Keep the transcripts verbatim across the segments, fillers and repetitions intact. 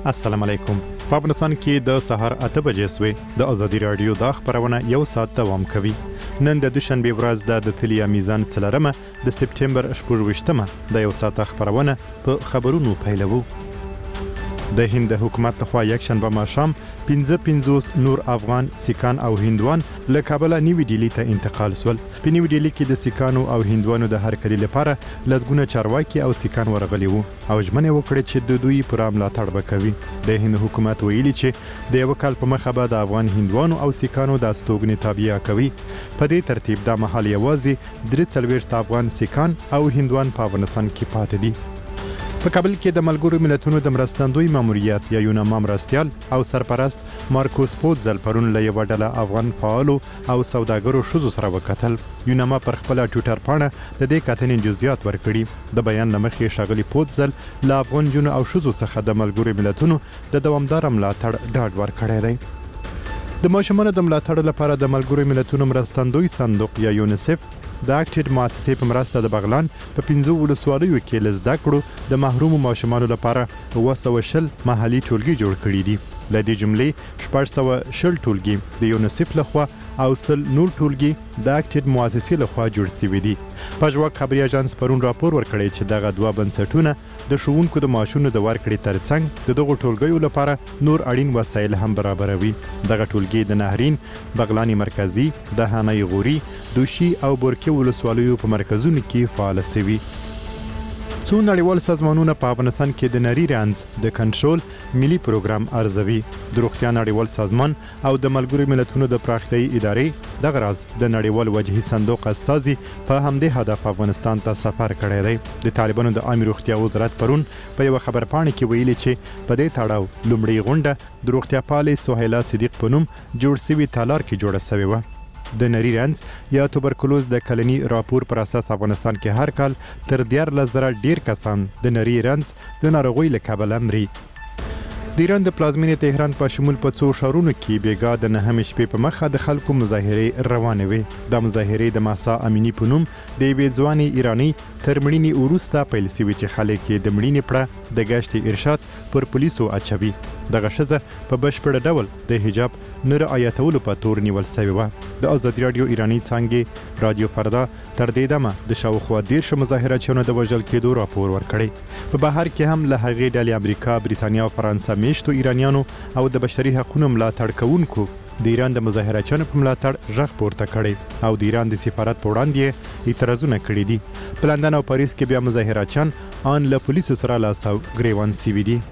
السلام علیکم. په افغانستان کې د سهار اته بجې سوې د ازادي رادیو د خبرونه یو ساعت دوام کوي. نن د دوشنبه ورځ د تلیا میزان څلرمه د سپټمبر شپږویشتمه د یو ساعت خبرونه په خبرونو پیلوو. د هند حکومت لخوا یک شنبه ماښام پنځه پنځوس نور افغان سیکان او هندوان له کابل نیوي ډیلی ته انتقال سول. په نیوي ډیلی کې د سیکانو او هندوانو د هرکلي لپاره لږونه چارواکي او سیکان ورغلي وو او ژمنه وکړه چې د دوی پر ملاتړ وکوي. د هند حکومت ویلي چې د یو کال په مخه به د افغان هندوانو او سیکانو د استوګنې تابعیه کوي. په دې ترتیب د محل یوازې درې څلوېښت افغان سیکان او هندوان په افغانستان کې پاتې دي. په کابل کې د ملګرو ملتونو د مرستندوی ماموریت یا یوناما مرستیال او سرپرست مارکوس پوتزل پرون له یو ډله افغان فعالو او سوداګرو شوزو سره وکتل. یوناما پر خپل ټویټر پاڼه د دې کتنې جزئیات ورکړي. د بیان لمخې ښاغلي پوتزل له افغان جنو او شوزو څخه د ملګرو ملتونو د دوامدار ملاتړ ډاډ ورکړی دی. د ماشومانو د ملاتړ لپاره د ملګرو ملتونو مرستندوی صندوق یا یونیسف د اکټډ مؤسسې په مرسته د بغلان په پنځو ولسوالیو کې لزده کړو د محرومو ماشومانو لپاره اوه سوه شل محلي ټولګي جوړ کړي دي. له دې جملې شپږ سوه شل ټولګي د یونیسف لخوا او سل نور ټولګي د اکټډ مؤسسې لخوا جوړ شوي دي. پژواک خبري اژانس پرون راپور ورکړی چې دغه دوه بنسټونه د ښوونکو د معاشونو د ورکړې ترڅنګ د دغو ټولګیو لپاره نور اړین وسایل هم برابروي. دغه ټولګي د نهرین، بغلانی مرکزی، د هانای غوري، دوشي او بورکې ولسوالیو په مرکزونو کې فعال شوي. څو نړیوال سازمانونه په افغانستان کې د نری رنځ د کنټرول ملي پروګرام ارزوي. د روغتیا نړیوال سازمان او د ملګرو ملتونو د پراختیايي ادارې دغه راز د نړیوال وجهي صندوق استازي په همدې هدف افغانستان ته سفر کړی دی. د طالبانو د عامه روغتیا وزارت پرون په یو خبرپاڼه کې ویلي چې په دې تړاو لومړی غونډه د روغتیا پالې سهیلا صدیق په نوم جوړ شوي تالار کې جوړه شوې وه. د نری رنځ یا توبرکلوز د کلنی راپور پر اساس افغانستان کې هر کال تر دیارلس زره ډیر کسان د نری رنځ د ناروغۍ له کبله مري. د ایران د پلازمینې تهران په شمول په څو ښارونو کې بیګا د نهمې شپې په مخه د خلکو مظاهرې روانې وې. د مظاهرې د ماسا امینی په نوم د یوې ځوانې ایرانۍ تر مړینې وروسته پیل شوي چې خلک یې د مړینې پړه د ګشتې ارشاد پر پولیسو اچوي. دغه ښځه په بشپړ ډول د حجاب نه رعایتولو په تور نیول شوې وه. د ازادي راډیو ایراني څانګې رادیو فردا تر دې دمه د شاوخوا دېرشو مظاهرچیانو د وژل کېدو راپور ورکړی. په بهر کې هم له هغې ډلې امریکا، بریتانیا او فرانسه میشتو ایرانیانو او د بشري حقونو ملاتړ کوونکو د ایران د مظاهرچیانو په ملاتړ غږ پورته کړی او د ایران د سفارت په وړاندې اعتراضونه کړي دي. په لندن او پاریس کې بیا مظاهرچیان ان له پولیسو سره لاس او ګریوان شوي دي.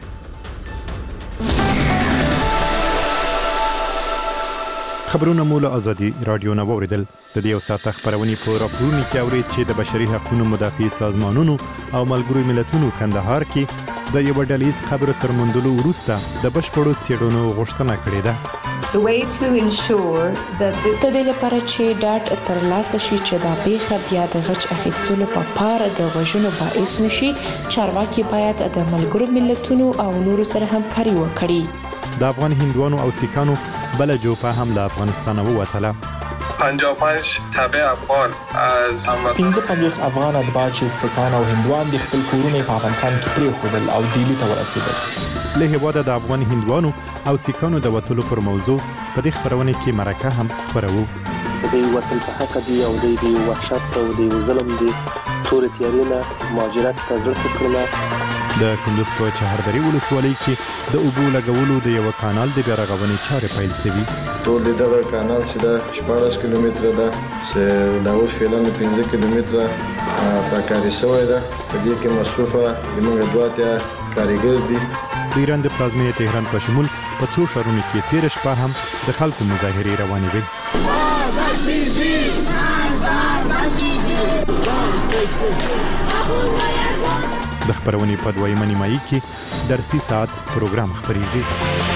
خبرونه مو له ازادي رادیو نه واوریدل. د دې یو ساعت خبرونې په راپورونو کې اورید چې د بشري حقوقو مدافع سازمانونو او ملګرو ملتونو کندهار کې د یو ډلیز خبرو تر موندلو وروسته د بشپړو څېړنو غوښتنه کړې ده. The way to ensure that this د دې لپاره چې ډاټ ترلاسه شي چې دا پیښه بیا د غچ اخیستلو په پار د وژنو باعث نشي، چارواکي باید د ملګرو ملتونو او نورو سره همکاري وکړي. د افغان هندوانو او سیکانو بله جوپه هم له افغانستان ووتله. پنجاه و پنج تبع افغان از هموطن پنځه پنځوس افغان اتباع چې سیکان او هندوان د خپل کورونه په افغانستان کې پرېښودل او ډیلی ته ورسېدل. له هېواده د افغان هندوانو او سیکانو د وتلو پر موضوع په دې خپرونه کې مرکه هم خپروو. د دې وطن په حق دی او د دې وحشت او د ظلم دی تورې تیارې نه مهاجرت ته زړه کړل. د کندوز په چهاردری ولسوالۍ کې د اوبو لګولو د یو کانال د بیا رغونې چارې پیل شوي. ټول دغه کانال چې د شپاړس کیلومتره ده چې د اوس فعلا پنځه کیلومتره پاکاري شوی ده. په دې کې مصروفه زموږ دوه اتیا کارګر دي. د ایران د پلازمینې تهران په شمول په څو ښارونو کې تېره شپه هم د خلکو مظاهرې روانې وې. د خبرونې په دویمه نیمایي کې درسي ساعت پروګرام خپریږي.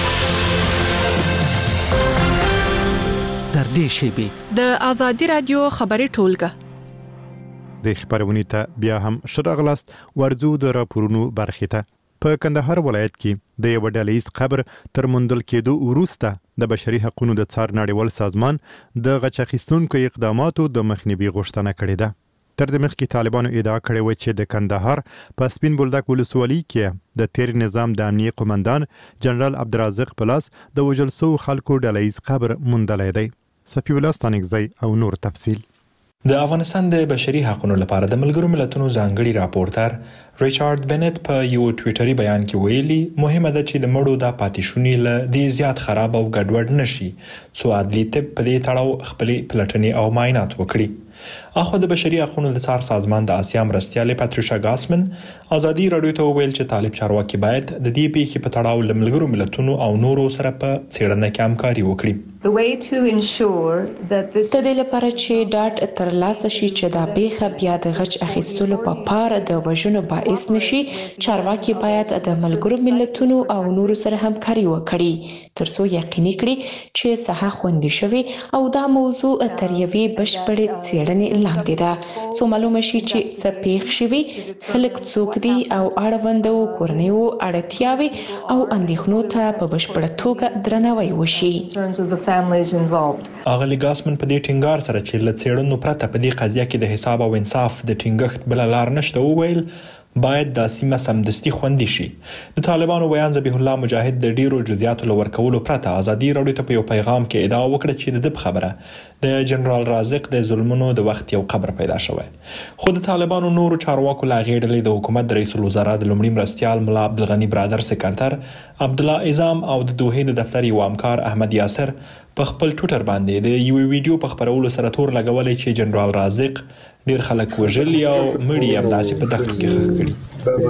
تر دې شیبې د ازادي رادیو خبري ټولګه د خبرونې ته بیا هم شراغلاست ورزو د راپورونو برخې ته. په کندهار ولایت کې د یو ډلیز قبر تر موندل کېدو وروسته د بشري حقوقو د څار نړیوال سازمان د غچ اخیستونکو اقداماتو د مخنیوي غوښتنه کړې ده. تر دې مخکې طالبانو ادعا کړې و چې د کندهار په سپین بولدک ولسوالۍ کې د تیر نظام د امنیه قومندان جنرال عبدالرزاق پلاس د وژل شوو خلکو ډلهییز قبر موندلی دی. صفي الله ستانکزی او نور تفصیل. د افغانستان د بشري حقوقو لپاره د ملګرو ملتونو ځانګړي راپورټر ریچارډ بنت په یو ټویټري بیان کې ویلي مهمه ده چې د مړو د پاتېشونی له دې زیات خراب او ګډوډ نشي څو عدلي طب په دې تړاو خپلې پلټنې او معاینات وکړي. اخو د بشري حقوقو د څار سازمان د آسیا مرستیال پاتریشا ګاسمن ازادي رادیو ته ویل چې طالب چارواکي باید د دې پیښې په تړاو له ملګرو ملتونو او نورو سره په څېړنه کې همکاري وکړي. The way to ensure that this د دې لپاره چې ډاټ ترلاسه شي چې دا پیښه بیا د غچ اخیستلو په پار د وژنو باعث نشي، چارواکي باید د ملګرو ملتونو او نورو سره همکاري وکړي ترڅو یقیني کړي چې صحه خوندي شوي او دا موضوع تر یوې بشپړې څېړنې لاندې ده څو معلومه شي چې څه پیښ شوي، خلک څوک دي او اړوندو کورنیو اړتیاوې او اندېښنو ته په بشپړه توګه درناوی وشي. اغلی ګاسمن په دې ټینګار سره چې له څېړنو پرته په دې قضیه کې د حساب او انصاف د ټینګښت بل لار نشته وویل باید د سیمه سمدستي خوندي شي. د طالبانو بیان ذبیح الله مجاهد د ډیرو جزئیاتو لور کولو پرته ازادي رادیو ته په یو پیغام کې ادعا وکړه چې د خبره د جنرال رازق د ظلمونو د وخت یو قبر پیدا شوی. خو د طالبانو نورو چارواکو لا غېړلې د حکومت رئیس الوزرا د لومړي مرستيال مولا عبدالغنی برادر سکرټر عبد الله اعظم او د دوحې د دفتر یو همکار احمد یاسر په خپل ټویټر باندې د یو ویډیو په خبرولو سره تور لګولې چې جنرال رازق ډیر خلک وژلي او مړي هم داسې په دښته کې ښخ کړي.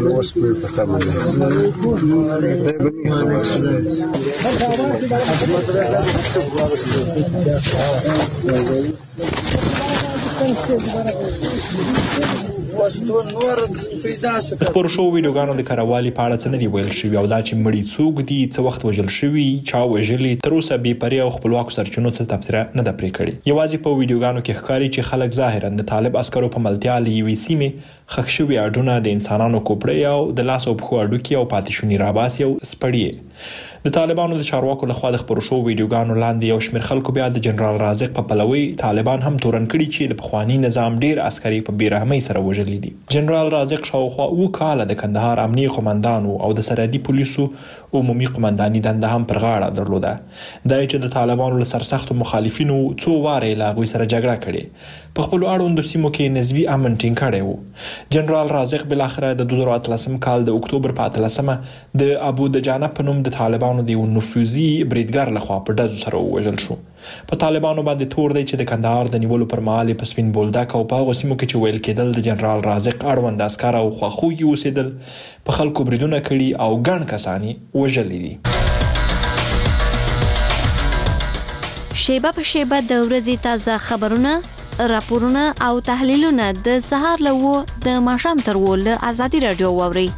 د خپرو شوو ویډیوګانو د کاروالي په اړه څه نه دي ویل شوي او دا چې مړي څوک دي، څه وخت وژل شوي، چا وژلي، تر اوسه بې پرې او خپلواکو سرچینو څه تبصره نه ده پرې کړې. یوازې په ویډیوګانو کې ښکاري چې خلک ظاهرا د طالب عسکرو په ملتیا له یوې سیمې ښخ شوي اډونه د انسانانو کوپړې او د لاس او پښو هډوکي او پاتې شوني راباسي او سپړي. د طالبانو د چارواکو لخوا د خپرو شوو ویډیوګانو لاندې یو شمېر خلکو بیا د جنرال رازق په پلوي طالبان هم تورن کړي چې د پخواني نظام ډیر عسکري په بیرحمۍ سره وژلي دي. جنرال رازق شاوخوا اوه کاله د کندهار امنیه قومندان او د سرحدي پولیسو عمومي قومنداني دنده هم پر غاړه درلوده. دا چې د طالبانو له سرسختو مخالفینو څو واره له هغوی سره جګړه کړې، په خپلو اړوندو سیمو کې نسبي امن ټینګ کړی و. جنرال رازق بالاخره د دوه زره اتلسم کال د اکتوبر په اتلسمه د ابو دجانه په نوم د طالبانو د یو نفوذي بریدګر لخوا په ډزو سره ووژل شو. په طالبانو باندې تور دی چې د کندهار د نیولو پر مهال په سپین بولدک او په هغو سیمو کې چې ویل کېدل د جنرال رازق اړوند عسکر او خواخوږي اوسېدل، په خلکو بریدونه کړي او ګڼ کسان یې وژلي دي. شیبه په شیبه د ورځې تازه خبرونه، راپورونه او تحلیلونه د سهار له وو د ماښام تر وو له ازادي رادیو واورئ.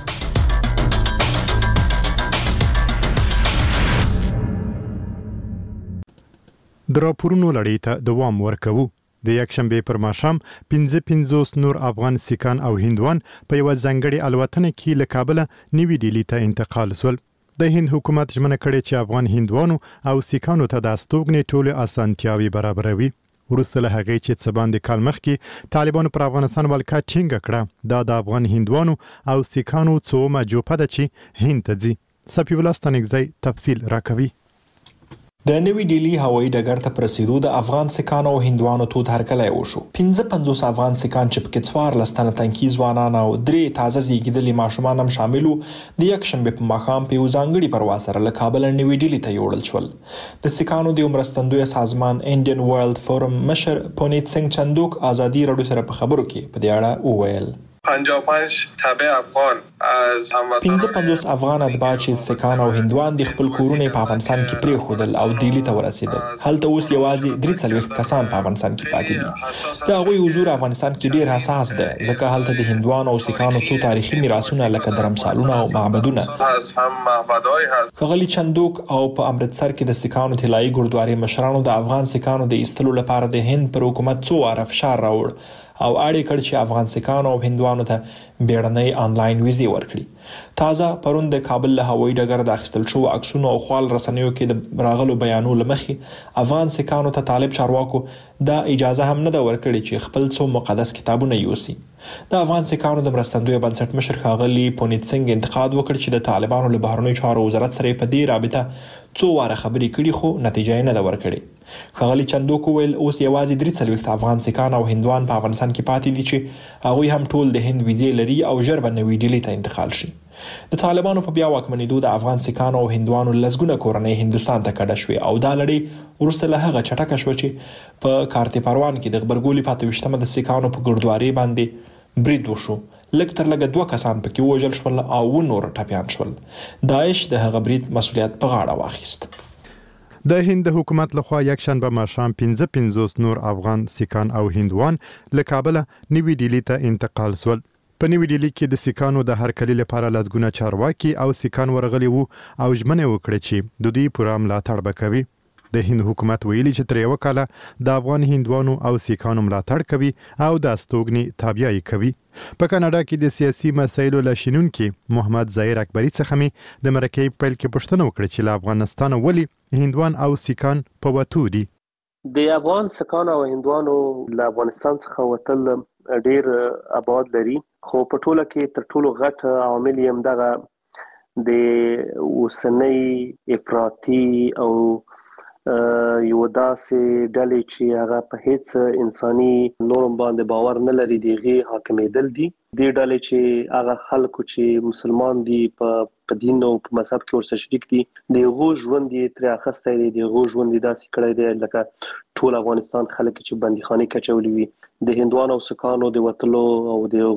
د راپورونو لړۍ ته دوام ورکوو. د یکشنبې پر ماښام پنځه پنځوس نور افغان سیکان او هندوان په یوه ځانګړې الوتنه کې له کابله نوي ډیلي ته انتقال شول. د هند حکومت ژمنه کړې چې افغان هندوانو او سیکانو ته د استوګنې ټولې اسانتیاوې برابروي. وروسته له هغې چې څه باندې کال مخکې طالبانو پر افغانستان ولکه ټینګه کړه، دا د افغان هندوانو او سیکانو څومه جوپه ده چې هند ته ځي. صفي الله ستانکزی تفصیل راکوي. د نوی ډیلی هوایي ډګر ته پر رسیدو د افغان سیکانو او هندوانو تود هرکلی وشو. پنځه پنځوس افغان سیکان چې پکې څوارلس تنه تنکي ځوانان او درې تازه زیږېدلي ماشومان هم شامل وو، د یکشنبې په ماښام په یو ځانګړي پرواز سره له کابله نوی ډیلی ته یوړل شول. د سیکانو د یو مرستندویه سازمان انډین ورلد فورم مشر پونیت سنګ چندوک ازادي رادیو سره په خبرو کې په دې اړه وویل. پنځه او پنځه تابع افغان از هموطنان پنځه پنځوس افغان اتباع چې سیکان او هندوان د خپل کورونه په افغانستان کې پرېښودل او ډیلی ته ورسېدل. هلته اوس یوازې درې څلوېښت کسان په افغانستان کې پاتې دي. د هغوی حضور افغانستان کې ډیر حساس دی ځکه هلته د هندوانو او سیکانو څو تاریخي میراثونه لکه درمسالونه او معبدونه هم معبدای هست. ښاغلي چندوک او په امرتسر کې د سیکانو طلایي ګردوارې مشرانو د افغان سیکانو د ایستلو لپاره د هند پر حکومت څو واره فشار راوړ او اړ یې کړ چې افغان سیکانو او هندوانو طالبانو ته بیړنۍ آنلاین ویزې ورکړي. تازه پرون د کابل له هوایي ډګر د اخیستل شو عکسونو او خپل رسنیو کې د راغلو بیانو لمخې افغان سکانو ته طالب چارواکو دا اجازه هم نه ده ورکړي چې خپل څو مقدس کتابونه یوسي. د افغان سکانو د مرستندوی بنسټ مشر ښاغلي پونیت سنگ انتقاد وکړ چې د طالبانو له بهرنیو چارو وزارت سره په دې رابطه څو واره خبرې کړي خو نتیجه یې نه ده ورکړې. ښاغلي چندوکو ویل اوس یوازې درې څلوېښت افغان سکان او هندوان په افغانستان کې پاتې دي چې هغوی هم ټول د هند ویزې لري او ژر به نوې ډیلي ته انتقال شي. د طالبانو په بیا واکمنېدو د افغان سکانو او هندوانو لسګونه کورنۍ هندوستان ته کډه شوې او دا لړۍ وروسته له هغه چټکه شوه چې په کارتې پروان کې د غبرګولي په اته ویشتمه د سکانو په ګردواري باندې برید وشو. لږ تر لږه دوه کسان پکې ووژل شول او و نور ټپیان شول. داعش د هغه برید مسؤلیت په غاړه واخیست. د هند حکومت لخوا یکشنبه ماښام پنځه پنځوس نور افغان سکان او هندوان له کابله نوې ډیلي ته انتقال شول. په نوې ډیلي کې د سکانو د هرکلي لپاره لسګونه چارواکي او سکان ورغلي وو او ژمنه وکړه چې د دوی پوره ملاتړ به کوي. د هند حکومت ویلي چې تر یو کاله د افغان هندوانو او سکانو ملاتړ کوي او د استوګنې تابعیت کوي. په کاناډا کې د سیاسي مسایلو له شنونکي محمد ظاهر اکبري څخه مې د مرکې پیل کې پوښتنه وکړه چې له افغانستان ولې هندوان او سکان په وتو دي. د افغان سکان او هندوانو له افغانستان څخه وتل ډیر آباد لري خو په ټوله کې تر ټولو غټ عامل یې همدغه د اوسنۍ افراطي او یو داسې ډلې چې هغه په هیڅ انساني نورم باندې باور نه لري دغه حاکمیدل دي. د ډلې چې هغه خلکو چې مسلمان دي په دین او په مذهب کې ورسره شریک دي دغه ژوند یې تر اخسته دی دغه ژوند یې داسې کړی دی لکه ټول افغانستان خلک چې بندیخانه کې چولې وي. د هندوانو او سکانو د وتلو او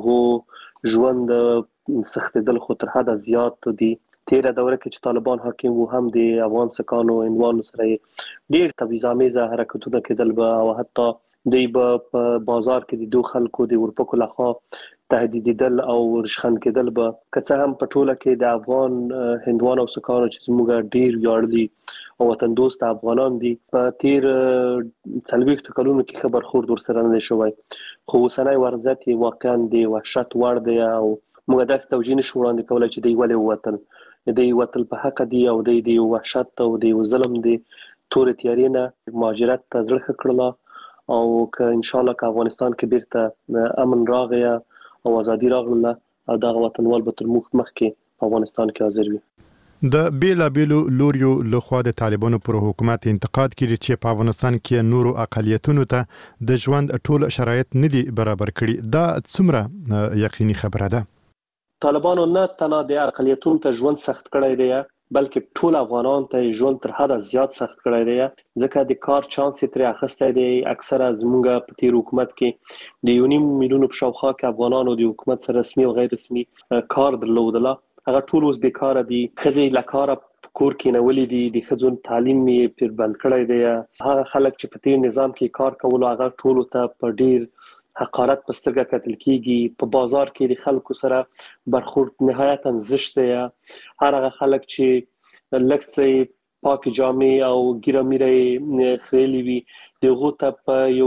دغه ژوند سختېدل خو تر حده زیات دي. تیره دوره کې چې طالبان حاکم وو هم د افغان سکانو هندوانو سره ډیر تبعیض‌آمیزه حرکتونه کېدل به او حتی دوی به په بازار کې د دوه خلکو د ورپکو لخوا تهدیدېدل او رشخند کېدل به که څه هم په ټوله کې د افغان هندوانو او سکانو چې زموږ ډیر ویاړلي او وطن دوست افغانان دي په تیر څلوېښتو کلونو کې خبر خورد ورسره نه شوی خو اوسنی وضعیت واقعا د وحشت وړ دی او موږ داسې توجیه نشو وړاندې کولی چې دوی ولې ووتل. دوی وتل په حق دي او دوی د وحشت او د ظلم د تورې تیارې نه مهاجرت ته زړه ښه کړله او که انشاءالله که افغانستان کې بیرته امن راغی او ازادي راغله او دغه وطنوال به تر موږ مخکې په افغانستان کې حاضر وي. د بیلابیلو لوریو لخوا د طالبانو پر حکومت انتقاد کړي چې په افغانستان کې نورو اقلیتونو ته د ژوند ټول شرایط نه دي برابر کړي. دا څومره یقیني خبره ده؟ طالبانو نه تنها د اقلیتونو ته ژوند سخت کړی دی بلکې ټول افغانان ته ژوند تر حده زیات سخت کړی دی ځکه د کار چانس یې ترې اخیستی دی. اکثره زموږ په تیر حکومت کې د یو نیم میلیونو په شاوخوا کې افغانانو د حکومت سره رسمي او غیر رسمي کار درلودله هغه ټول اوس بیکاره دي. ښځې له کاره په کور کېنولي دي د ښځو تعلیم یې پرې بند کړی دی. هغه خلک چې په تیر نظام کې کار کولو هغه ټولو ته په ډیر حقارت په سترګه کتل کیږي. په بازار کې د خلکو سره برخورد نهایتا زشت دی. هر هغه خلک چې لږ څه پاک جامې او ګیره میره خېلې وي دغه ته په یو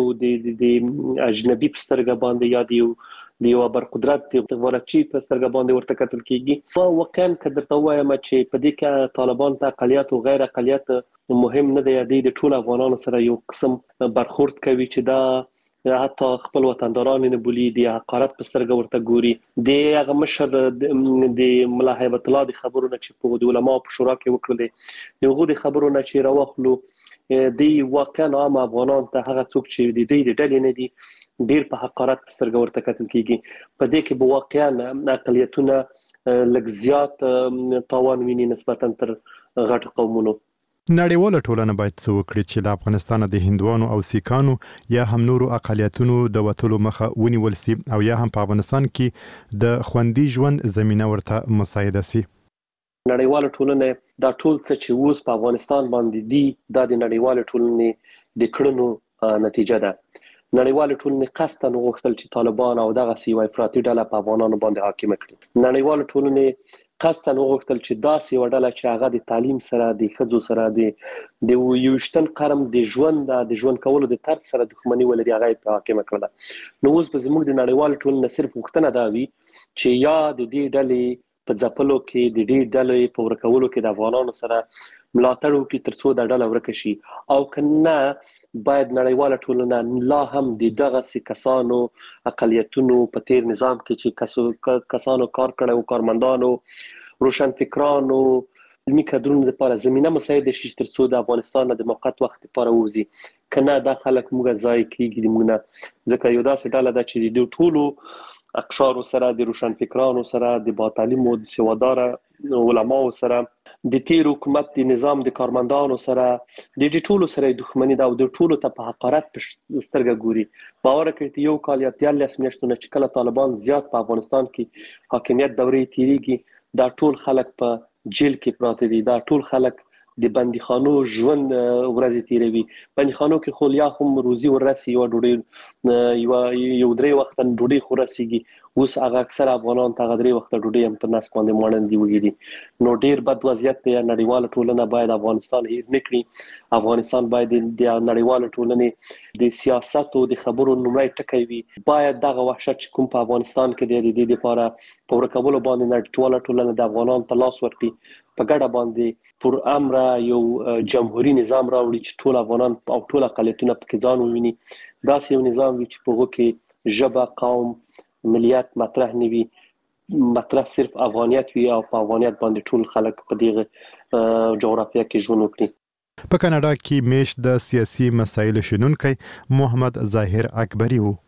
د اجنبي په سترګه باندې یا د یو د یو برقدرت د ورچی په سترګه باندې ورته کتل کیږي. او واقعا که درته وایم چې په دې کې طالبان ته اقلیت او غیر اقلیت مهم نه دی. د ټول افغانانو سره یو قسم برخورد کوي چې دا حتی خپل وطنداران نه بولی دی حقارت په سترګه ورته ګوري. د هغه مشر د ملا هیبت الله د خبرونه چې په د علماء په شورا کې وکړل دغه د خبرونه چې راوخلو دی واقعا عام افغانان ته هغه څوک چې د دې د ډلې نه دي ډیر په حقارت په سترګه ورته کتل کیږي. په دې کې به واقعا اقلیتونه لږ زیات تاوان ویني نسبتا تر غټ قومونو. نړیواله ټولنه باید څه وکړي چې له افغانستان د هندوانو او سیکانو یا هم نورو اقلیتونو د وتلو مخه ونیول سي او یا هم په افغانستان کې د خوندي ژوند زمينه ورته مساعده سي. نړیواله ټولنه دا ټول څه چې اوس په افغانستان باندې دي دا د نړیواله ټولنې د کړنو نتیجه ده. نړیواله ټولنې قصداً غوښتل چې طالبان او دغه سیوای افراطي ډله په افغانانو باندې حاکم کړي. نړیواله ټولنې قصداً وغوښتل چې داسې وډله چې هغه د تعلیم سره د ښځو سره د د یوشتن قرن د ژوند د ژوند کولو د طرز سره دښمنی ولري هغه په حاکمه کړله. نو اوس په زموږ د نړیوال ټولنې صرف وختنه دا وی چې یا د دې ډلې په ځپلو کې د دې ډلې په ورکولو کې د افغانانو سره ملاتړ وکړي ترڅو دا ډله ورک شي، او کنه باید نړیواله ټولنه لا هم د دغه کسانو اقلیتونو په تیر نظام کې چې کسانو کار کړی او کارمندانو روشنفکرانو علمي کادرونو لپاره زمينه مساعد شي ترڅو د افغانستان د موقت وخت لپاره وځي. کنه دا خلک موږ ځای کېږي د موږ ځکه یو داسې ډله ده چې د ټولو اقشار سره د روشنفکرانو سره د با تعلیم او د سوادار علماو سره د تیر حکومت د نظام د کارمندانو سره د دې ټولو سره دښمنی دا او د ټولو ته په حقارت سترګه ګوري. باور کړئ یو کال یا تیالس میاشتونه چې کله طالبان زیات په افغانستان کې حاکمیت دورې تیریږي دا ټول خلک په جیل کې پراته دي، دا ټول خلک د بندیخانو ژوند ورځې تیروي. بندیخانو کې خو یا هم روزي ورسي یو ډوډۍ یو یو درې وخت ډوډۍ خورسيږي، اوس هغه اکثر افغانان ته غدري وخت ډوډۍ هم په ناس باندې مړند دی وګړي. نو ډیر بد وضعیت دی. نړیواله ټولنه باید افغانستان هیر نکړي. افغانستان باید د نړیواله ټولنې د سیاست او د خبرو نمړی ټکی وي. باید دغه وحشت چې کوم په افغانستان کې دی د دې لپاره په ورکولو باندې نړیواله ټولنه د افغانانو ته لاس ورکړي، په ګډه باندې پر امر یو جمهوریت نظام راوړي چې ټول افغانان او ټول اقلیتونه پکې ځان وویني. دا یو نظام وي چې په هغه کې ژبه، قوم، ملیت مطرح نه وي، مطرح صرف افغانیت وي او په افغانیت باندې ټول خلک په دغه جغرافیه کې ژوند وکړي. په کاناډا کې میش د سیاسي مسایلو شنونکي محمد ظاهر اکبری وو.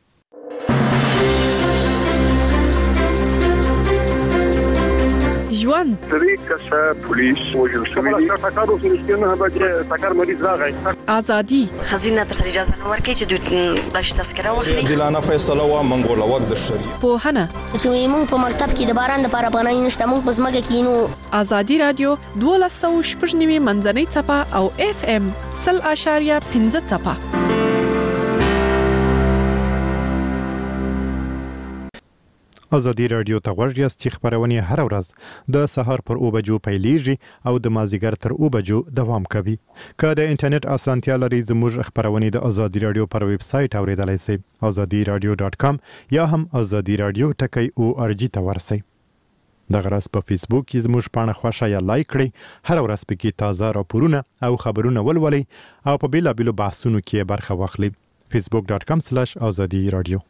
ژوند طریقه پولیس وجل شوی دی تاکارو سنشتنه به تاکار مریض راغی ازادي خزینه تر اجازه نه ورکړي چې دوی بلش تذکره واخلي. دلانه فیصله و منګول وخت د شری په هنه چې موږ په مکتب کې د باران لپاره پناه نشته، موږ په زمګه کې نو ازادي رادیو دوه سوه شپږ نیمه منځنۍ چپه او اف ام صفر اشاریه پنځه چپه. ازادي رادیو ته غوږ یاست چې خبرونه هر ورځ د سهار پر او بجو پیلیږي او د مازیګر تر او بجو دوام کوي. که د انټرنیټ اسانتیا لري زموږ خبرونه د ازادي رادیو پر ویب سټ اوریدلای شئ azadi radio dot com یا هم ازادي رادیو ټکی او ار جی ته ورسئ. د غرض په فیسبوک کې زموږ پاڼه خوښه یا لایک کړئ. هر ورځ پکې تازه راپورونه او خبرونه ولولئ او په بیلابیلو بحثونو کې برخه واخلئ. facebook dot com slash azadi radio.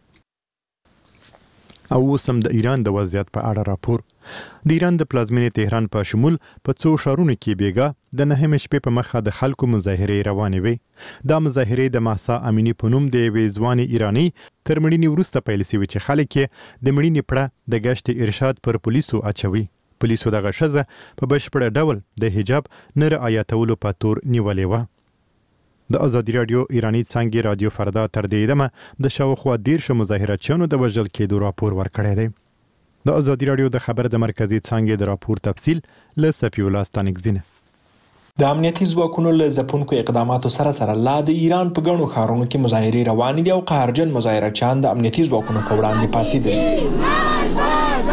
او سم د ایران د وضعیت په اړه راپور. د ایران د پلازمینې تهران په شمول په څو ښارونو کې بیګا د نهمې شپې په مخه د خلکو مظاهرې روانې وي. دا مظاهرې د مهسا امینی په نوم د یوې ځوانې ایرانی تر مړینې وروسته پیل شوې چې خلک یې د مړینې پړه د ګشت ارشاد پر پولیسو اچوي. پولیسو دغه ښځه په بشپړه ډول د حجاب نه رعایتولو په تور نیولې وه. د ازادي رادیو ایرانی څنګه رادیو فردا تر دې دمه د شاوخوا دیرش مظاهراتچیانو د وژل کېدو راپور ورکړی دی. د ازادي رادیو د خبر د مرکزی څنګه د راپور تفصیل له سفی الله ستانګزینه. د امنیتي ځواکونو له ځپونکو اقداماتو سره سره لا د ایران په ګڼو ښارونو کې مظاهرې روانې دي او قهرجن مظاهرچیان د امنیتي ځواکونو په وړاندې پاڅېدل.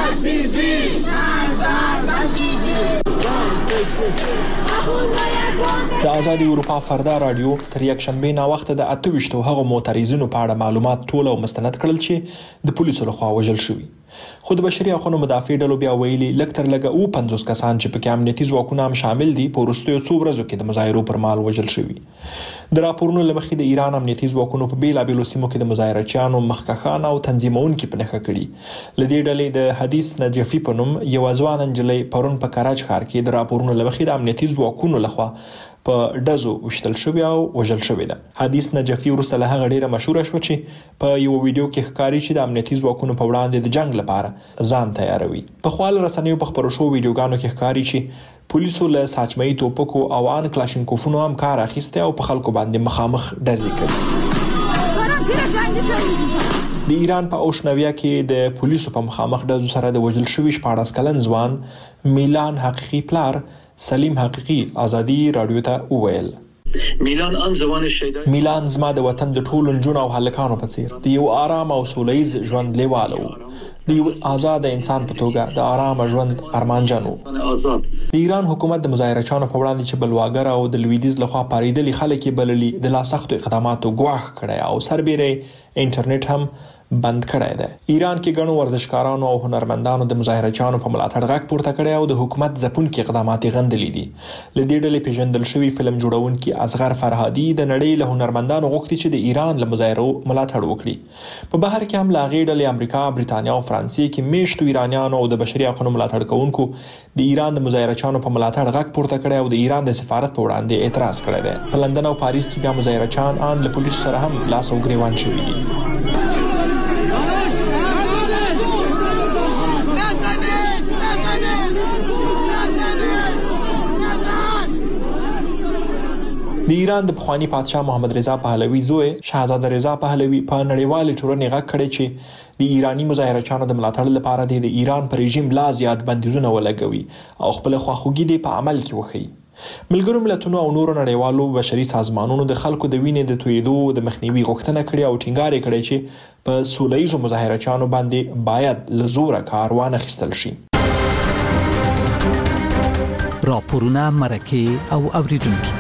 د آزادي اروپا فردا رادیو تر یک شنبه نا وخت د اته ویشتو هغو موتریزونو په اړه معلومات ټول او مستند کړل چې د پولیسو لخوا وژل شوي. خو د بشري حقوقو مدافع ډلو بیا ویلي لکتر لګه او پنځوس کسان چې پکې امنیتي ځواکونه هم شامل دي په وروستیو څو ورځو کې د مظاهرو پر مهال وژل شوي. د راپورونو له مخې د ایران امنیتي ځواکونو په بیلابیلو سیمو کې د مظاهرچیانو مخکښان او تنظیمونکي په نښه کړي. له دې ډلې د حدیث نجفي په نوم یو ځوان نجلۍ پرون په کراچ ښار کې د راپورونو له مخې د امنیتي ځواکونو لخوا په ډزو وشتل شوی او وژل شوی ده. حدیث نجفي وروسته له هغه ډیره مشهور شو چې په یو ویډیو کې ښکاري چې د امنیتي ځواکونو په وړاندې د جنگ لپاره ځان تیاروي. په خپل رسنیو په خبرو شو ویډیوګانو کې ښکاري چې پولیسو له ساچمایي توپکو او ان کلاشینکوفونو هم کار اخیسته او په خلکو باندې مخامخ ډزې کوي. د ایران په اوشنویا کې د پولیسو په مخامخ ډزو سره د وژل شوی شپاړس کلن ځوان میلان حقیقي پلار سلیم حقیقی ازادي رادیو ته وویل میلان ان زوان شیدا میلان زما د وطن د ټولو نجونو او هلکانو په څیر د یو آرام او سولهییز ژوند لیواله و. د یو آزاد انسان په توګه د آرام ژوند ارمانجن وو. د ایران حکومت د مظاهرچیانو په وړاندې چې بلواګر او د لویدیز لخوا پاریدلي خلک بللي د لا سختو اقداماتو ګواښ کړی او سربېره انټرنیټ هم بند کړی دی. ایران کې ګڼو ورزشکارانو او هنرمندانو د مظاهرچیانو په ملاتړ غږ پورته کړی او د حکومت ځپونکي اقدامات غندلي دي. له دې ډلې پیژندل شوی فلم جوړونکي اصغر فرهادي د نړۍ له هنرمندانو غوښتي چې د ایران له مظاهرو ملاتړ وکړي. په بهر کې هم لا غې ډلې امریکا، برېټانیا او فرانسې کې میشتو ایرانیانو او د بشري حقوقو ملاتړ کوونکو د ایران د مظاهرچیانو په ملاتړ غږ پورته کړی او د ایران د سفارت په وړاندې اعتراض کړی دی. په لندن او پاریس کې بیا مظاهرچیان ان له پولیسو سره هم لاس او ګریوان شوي دي. د ایران د پخوانی پادشاه محمد رضا پهلوي زوی شاهزاده رضا پهلوي په نړیوالې ټولنې غږ کړی چې د ایرانی مظاهرچیانو د ملاتړ لپاره د ایران پر رژیم لا زیات بندیزونه ولګوي او خپل خواخوږي د په عمل کې وښيي. ملګرو ملتونو او نورو نړیوالو بشري سازمانونو د خلکو د وینې د تویدو د مخنیوي غوښتنه کړې او ټینګار یې کړی چې په سولهییزو مظاهرچیانو باندې باید له زوره کار وانخیستل شي. راپورونه، مرکې او اوریدونکي.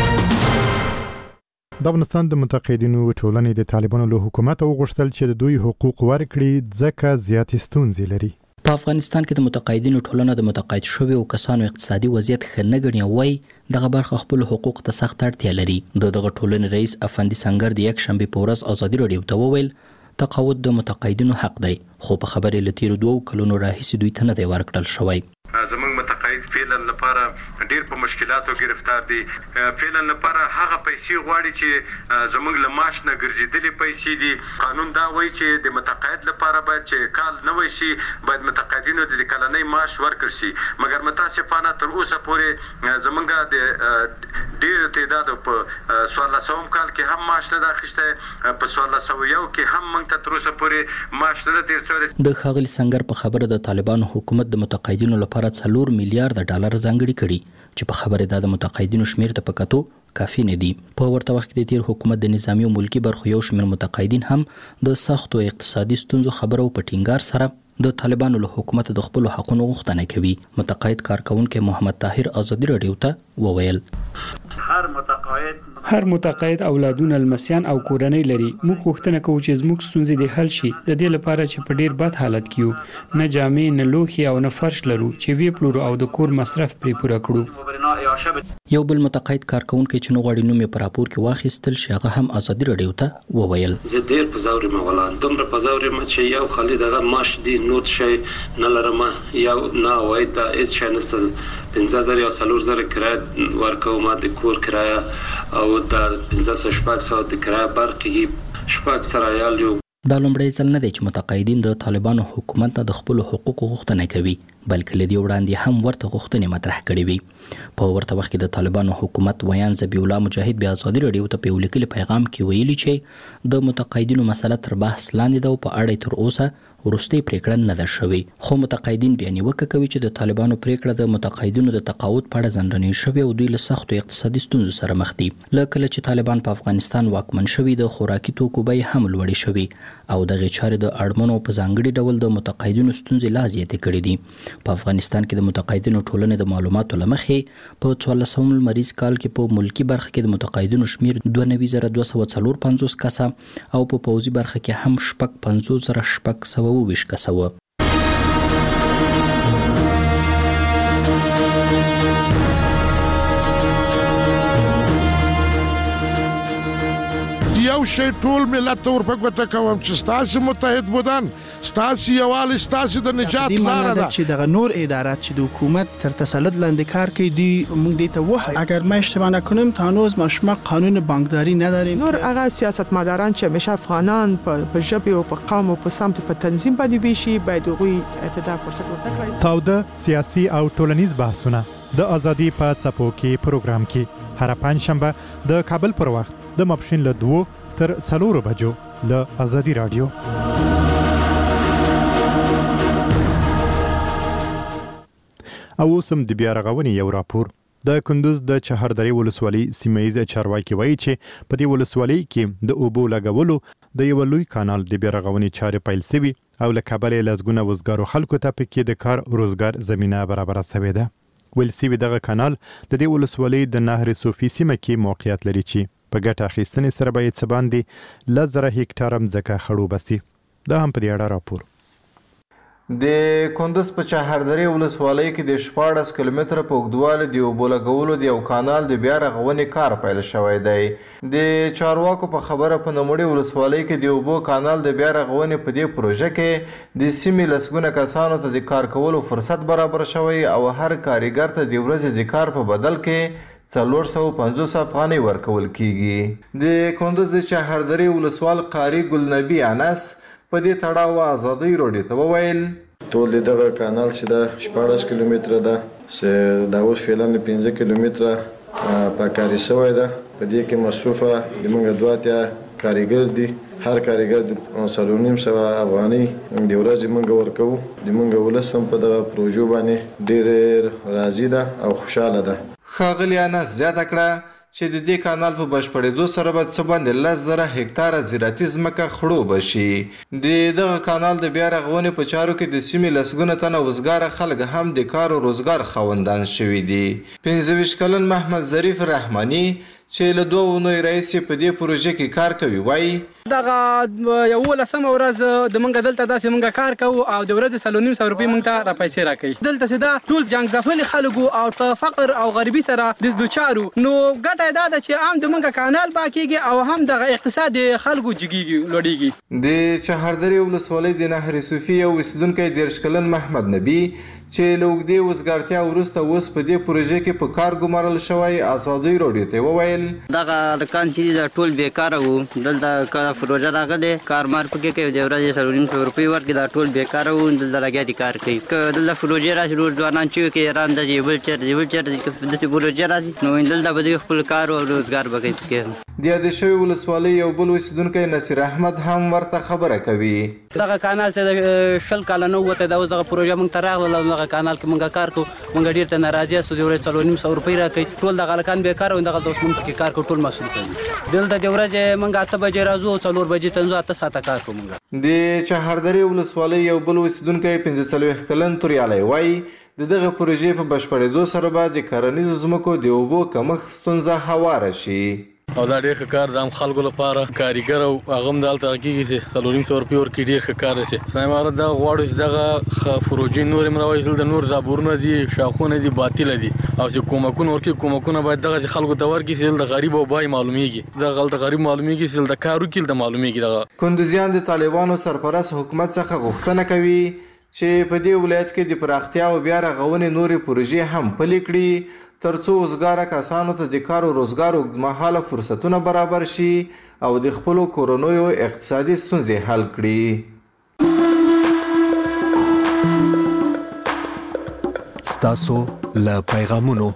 د افغانستان د متقاعدینو ټولنې د طالبانو له حکومت وغوښتل چې د دوی حقوق ورکړي ځکه زیاتې ستونزې لري. په افغانستان کې د متقاعدینو ټولنه د متقاعد شویو کسانو اقتصادي وضعیت ښه نه ګڼي او وایي دغه برخه خپل حقوق ته سخت اړتیا لري. د دغه ټولنې رئیس افندي سنگر د یک شنبې په ورځ ازادي راډیو ته وویل تقاعد د متقاعدینو حق دی، خو په خبرې له تیرو دوو کلونو راهیسې دوی ته نه دی ورکړل شوی. زمونږ متقاعد فعلا لپاره ډیر په مشکلاتو گرفتار دي. فعلا لپاره هغه پیسې غواړي چې زمونږ له معاش نه ګرځېدلې پیسې دي. قانون دا وایي چې د متقاعد لپاره باید چې کال نه وي شي باید متقاعدینو د کلنۍ معاش ورکړي شي، مګر متاسفانه تر اوسه پورې زمونږ د ډیر تعداد په څوارلسم کال کې هم معاش نه اخیسته، په څوارلسم یو کې هم موږ ته تر اوسه پورې معاش نه تیر شوی. د ښاغلي سنگر په خبره د طالبانو حکومت د متقاعدینو لپاره څلور میلیارډ ډالر ځانګړي کړي چې په خبره دا د متقاعدینو شمیر ته په کتو کافي نه دي. په ورته وخت کې د تیر حکومت د نظامی او ملکی برخو یو شمیر متقاعدین هم د سختو اقتصادي ستونزو خبرو په ټینګار سره د طالبانو له حکومت د خپل حقوقو غوښتنه کوي. متقاعد کارکونکو محمد طاهر ازادي راډیو ته وویل هر متقاعد هر متقاعد اولادونه، لمسیان او کورنۍ لري. موږ غوښتنه کوو چې زموږ ستونزې د حل شي، د دې لپاره چې په ډیر بد حالت کې یو، نه جامې، نه لوښي او نه فرش لرو چې وی پلورو او د کور مصرف پرې پوره کړو. یو بل متقاعد کارکونکو چې نو غواړي نوم یې په راپور کې واخیستل شي هغه هم ازادي راډیو ته وویل زه ډیر په زاوري مغولان دومره په زاوري ما چې یو خالد هغه ماش دی نوت شي نه لرم، یو نه وای ته هیڅ شي نشته. پنځه زره یا څلور زره کرایه ورکوم، ما د کور کرایه او د پنځه سوه شپږ سوه د کرایه برقې شپږ سره یال یو. دا لومړی ځل نه دی چې متقاعدین د طالبانو حکومت ته د خپل حقوقو غوښتنه کوي، بلکې له دې وړاندې هم ورته غوښتنې مطرح کړې وي. په ورته وخت کې د طالبانو حکومت ویان ذبیح الله مجاهد بیا ازادي راډیو ته په یو لیکلي پیغام کې ویلي چې د متقاعدینو مسله تر بحث لاندې ده او په اړه تر اوسه وروستۍ پریکړه نه ده شوې. خو متقاعدین بیا نیوکه کوي چې د طالبانو پریکړه د متقاعدینو د تقاعد په اړه ځنډنۍ شوې او دوی له سختو اقتصادي ستونزو سره مخ دي. له کله چې طالبان په افغانستان واکمن شوي د خوراکي توکو بیې هم لوړې شوې او دغه چارې د اړمنو په ځانګړي ډول د متقاعدینو ستونزې لا زیاتې کړې دي. په افغانستان کې د متقاعدینو ټولنې د معلوماتو له مخې په څوارلسم لمریز کال کې په ملکی برخه کې د متقاعدینو شمیر دوه نوي زره دوه سوه څلور پنځوس کسه او په پوځي برخه کې هم شپږ پنځوس زره شپږ سوه اووه ویشت کسه وه. یو شی ټول ملت ته ورپګوته کوم چې ستاسو متحد بودن، ستاسو یووالی، ستاسو د نجات لاره ده. چې دغه نور ادارات چې د حکومت تر تسلط لاندې کار کوي دی موږ دې ته وایو اگر ما اشتباه نکنم تا هنوز ما شما قانون بانکداری نداریم. نور هغه سیاستمداران چې همیشه افغانان په ژبه او په قوم او په سمت په تنظیم باندې ویشي باید هغوی ته فرصت ورکړي. تاوده سیاسي او ټولنیز بحثونه د ازادي په څپو کې پروګرام کې هر پنځشنبه د کابل پر وخت د ماپښین له دوو تر څلورو بجو له ازادي راډیو. او اوسم د بیا رغونې یو راپور. د کندوز د چهردرې ولسوالۍ سیمه ییز چارواکي وایي چې په دې ولسوالۍ کې د اوبو لګولو د یو لوی کانال د بیا رغونې چارې پیل شوي او له کابل لزګونه وزګارو خلکو ته پکې د کار روزګار زمينه برابر شوې ده. ویل سوي دغه کانال د دې ولسوالۍ د نهر صوفي سیمه کې موقعیت لري چې په ګټه اخیستنې سره باید څه باندې لس زره هکټاره مځکه خړوبه سي. دا هم په دې اړه راپور. د کندز په چهاردرې ولسوالۍ کې د شپاړس کیلومتره په اوږدوالي د اوبو لګولو د یو کانال د بیا رغونې کار پیل شوی دی. د چارواکو په خبره په نوموړې ولسوالۍ کې د اوبو کانال د بیا رغونې په دې پروژه کې د سیمې لسګونه کسانو ته د کار کولو فرصت برابر شوی او هر کارګر ته د ورځې د کار په بدل کې څلور سوه پنځوس افغانۍ ورکول کیږي. د کندز د چهاردرې ولسوال قاري ګلنبي انس په دې تړاو ازادي راډیو ته وویل ټول دغه کانال چې د شپاړس کیلومتره ده چې دا اوس فعلا پنځه کیلومتره په کاري شوی ده. په دې کې مصروفه د موږ دوه اتیا کارګر دي. هر کارګر د څلور نیم سوه افغانۍ د ورځې موږ ورکوو. د موږ ولس هم په دغه پروژو باندې ډېر راضي ده او خوشحاله ده. ښاغلي انس زیاته کړه چې د دې کانال په بشپړېدو سره به څه باندې لس زره هکټاره زراعتي ځمکه خړوبه شي. د دغه کانال د بیا رغونې په چارو کې د سیمې لسګونه تنه وزګاره خلک هم د کار او روزګار خاوندان شوي دي. پنځه ویشت کلن محمد ظریف رحماني چې له دوه اونیو راهیسې په دې پروژه کې کار کوي وایي دغه یولسمه ورځ د موږ دلته داسې موږ کار کوو او د ورځې څلور نیم سوه روپۍ موږ ته را پیسې راکوي. دلته چې دا ټول جنګ ځپلي خلکو او په فقر او غریبي سره د دوچارو نو ګټه یې دا ده چې هم د موږ کانال با کېږي او هم دغه اقتصاد د خلکو جګېږي لوړېږي. د چهاردرې ولسوالۍ د نهر صوفي یو اوسېدونکی دېرش کلن محمد نبي چې له اوږدې وزګارتیا وروسته اوس په دې پروژه کې په کار ګمارل شوی ازادي راډیو ته وویل دغه هلکان چې د ټول بیکاره وو دلته پروژه راغلی کار مار پکې کوي د ورځې څلور نیم سوه روپۍ ورکړي دا ټول بیکاره وو دلته لګیا دي کار کوي. که دلته پروژې راشي نور ځوانان چې وي که ایران ته ځي بل چېرته ځي بل چېرته ځي داسې پروژې راشي نو دلته به دوی خپل کار او روزګار به کوي پکې. د یادې شوې ولسوالۍ یو بل اوسېدونکی نصیر احمد هم ورته خبره کوي. دغه کانال چې شل کاله نه ووتی دا اوس دغه پروژه موږ ته راغله او دغه کانال کې موږ کار کوو موږ ډېر ته ناراضي یاستو د ورځې څلور نیم سوه روپۍ راکوي. ټول دغه هلکان بېکاره وو دغلته اوس موږ پکې کار کوو ټول مسؤل کوي. دلته د ورځې موږ اته بجې راځو او څلور بجې ته ځو اته ساعته کار کوو موږ. د چهاردرې ولسوالۍ یو بل اوسېدونکی پنځه څلوېښت کلن توریالی وایي د دغه پروژې په بشپړېدو سره به د کرنیزو ځمکو د اوبو کمښت ستونزه هواره شي. او دا ډېر ښه کار د عام خلکو لپاره کارګر او هغه هم دلته کېږي چې څلور نیم سوه روپۍ ورکړي ډېر ښه کار دی چې صاحب هغه دغه غواړو چې دغه پروژې نورې هم راوایي دلته نور زابورونه دي شاخونه دي باطله دي او چې کومکونه ورکړي کومکونه باید دغه چې خلکو ته ورکړي چې دلته غریب او بای معلومیږي دغه هلته غریب معلومیږي چې دلته کار وکړي دلته معلومیږي. دغه کندوزیان د طالبانو سرپرست حکومت څخه غوښتنه کوي چې په دې ولایت کې د پراختیا او بیا رغونې نورې پروژې هم پلې کړي ترڅو وزګاره کسانو ته د کار او روزګار اوږدمهاله فرصتونه برابر شي او د خپلو کورنیو اقتصادي ستونزې حل کړي. ستاسو له پیغامونو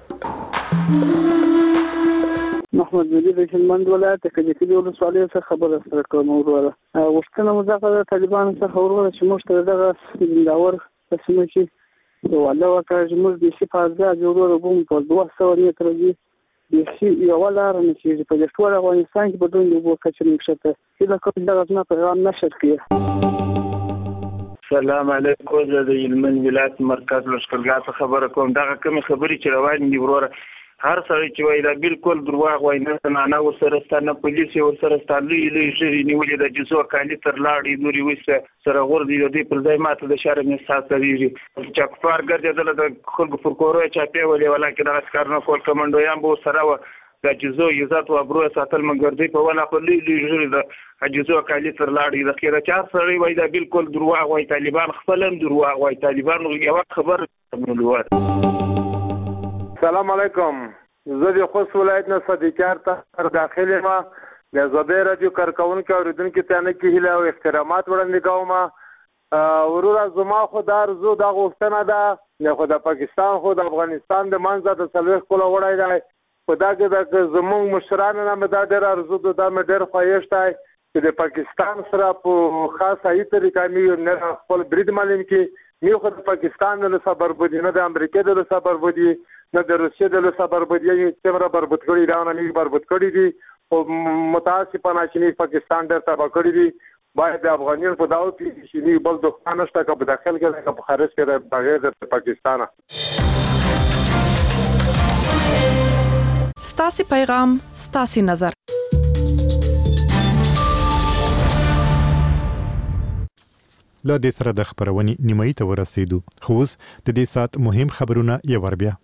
محمد ولی د هلمند ولایت د کجکي ولسوالۍ څخه خبره سره کوم وروره غوښتنه مو دغه د طالبانو څخه وروره چې موږ ته دغه زنداور په سیمه کې والله وکړه چې موږ بیخي په ازاد وروره بوم په دوه سوه متره دي بیخي یوه لاره نه کېږي په دې ټول افغانستان کې به دومره اوبو کچه نه کښته هیله کوم دغه زما پیغام نشر کړي. سلام علیکم زه د هلمند ولایت مرکز لښکرګاه څخه خبره کوم. دغه کومې خبرې چې روانې دي وروره هر سړی چې وایي دا بالکل درواغ وایي نه نه ورسره ستا نه پولیس یې ورسره ستا لویې لویې ږیرې نیولې د جزو کالي تر لاړې نورې ویسته سره غورځي د دوی پر ځای ماته د شرم احساس درېږي چې کفار ګرځېدله د خلکو پر کورویې چاپې ولې ولاکې دغسې کارونه کول کمنډویان به ورسره وه د جزو عزت او ابرو ساتل مګردۍ په ولا په لوی لوی ږیرې د جزو کالي تر لاړې د خیره چې هر سړی وایي دا بالکل درواغ وایي طالبان خپل هم درواغ وایي طالبان یوه خبر. سلام علیکم زه د خوست ولایت نه صدیقیار ته داخل یم د زبیر رادیو کارکونکو اوریدونکو ته نه کې هیله او احترامات وړاندې کوم. وروره زما خو دا ارزو دا غوښتنه ده خو د پاکستان خو د افغانستان د منځه د څلوېښت کاله وړی دی په دا کې د زموږ مشرانو نه مې دا ډېر ارزو ده دا مې ډېر ښایست دی چې د پاکستان سره په خاص صحیح طریقه مې نه خپل برید معلوم کړي نه خو د پاکستان د لسه بربودي نه د امریکا د لسه بربودي نه د روسیې د لسه بربودي څومره بربود کړي دا نه بربود کړي دي او متاسفانه چې پاکستان ډېر تباه کړي دي باید د افغانیت په داو کې شي بل دښمن نشته که په داخل کې که په خارج کې بغیر د پاکستان. ستاسو پیغام ستاسو نظر. لا د سره د خبرونې نیمایي ته ورسېدو. خو اوس د دې سات مهم خبرونه یو ور بیا.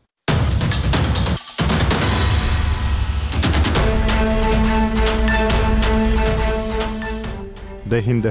د هند